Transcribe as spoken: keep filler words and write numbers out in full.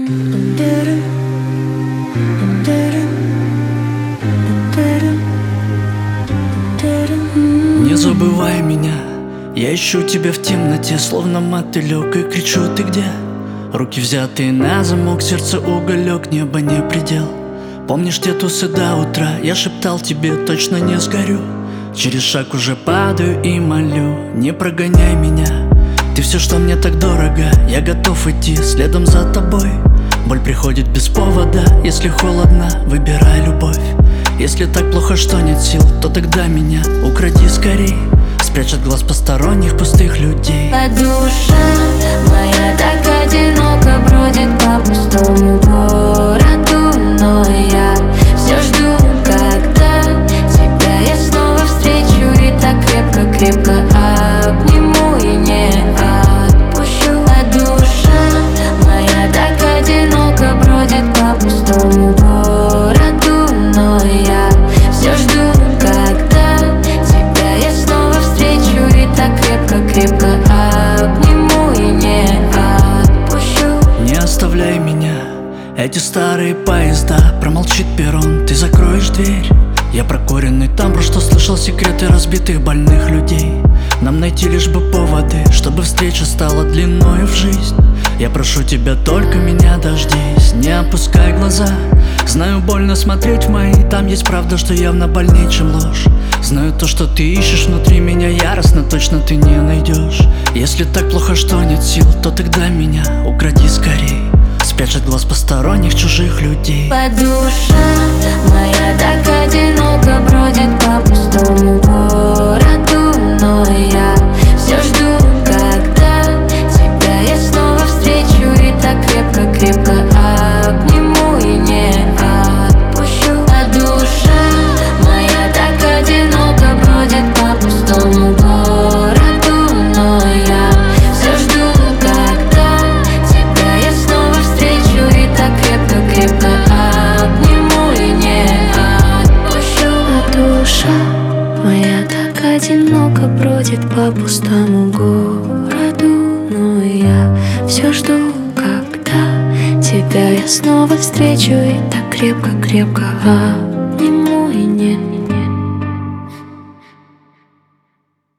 Не забывай меня, я ищу тебя в темноте, словно мотылек, и кричу: ты где? Руки взятые на замок, сердце уголек, небо не предел. Помнишь те тусы до утра? Я шептал тебе: точно не сгорю. Через шаг уже падаю и молю: не прогоняй меня. Ты все, что мне так дорого, я готов идти следом за тобой. Боль приходит без повода, если холодно, выбирай любовь. Если так плохо, что нет сил, то тогда меня укради скорей. Спрячь от глаз посторонних пустых людей. А душа моя так одиноко бродит по пустому городу, но я все жду, когда тебя я снова встречу и так крепко-крепко обниму и не отпущу. А душа моя так одиноко бродит по пустому городу, но я все жду, когда тебя я снова встречу и так крепко-крепко обниму и не отпущу. Не оставляй меня, эти старые поезда, промолчит перрон, ты закроешь дверь. Я прокуренный тамбур, что слышал секреты разбитых больных людей. Нам найти лишь бы поводы, чтобы встреча стала длиною в жизнь. Я прошу тебя, только меня дождись, не опускай глаза. Знаю, больно смотреть в мои, там есть правда, что явно больнее, чем ложь. Знаю, то, что ты ищешь внутри меня яростно, точно ты не найдешь. Если так плохо, что нет сил, то тогда меня укради скорей. Спрячь от глаз посторонних чужих людей. Душа моя так одиноко бродит по пустому городу, но я все жду, когда тебя я снова встречу и так крепко-крепко обниму и не отпущу. А душа моя так одиноко бродит по пустому городу, но я все жду, когда тебя я снова встречу и так крепко-крепко обниму и не отпущу. А душа моя так одиноко бродит по пустому городу, но я все жду, когда тебя я снова встречу и так крепко-крепко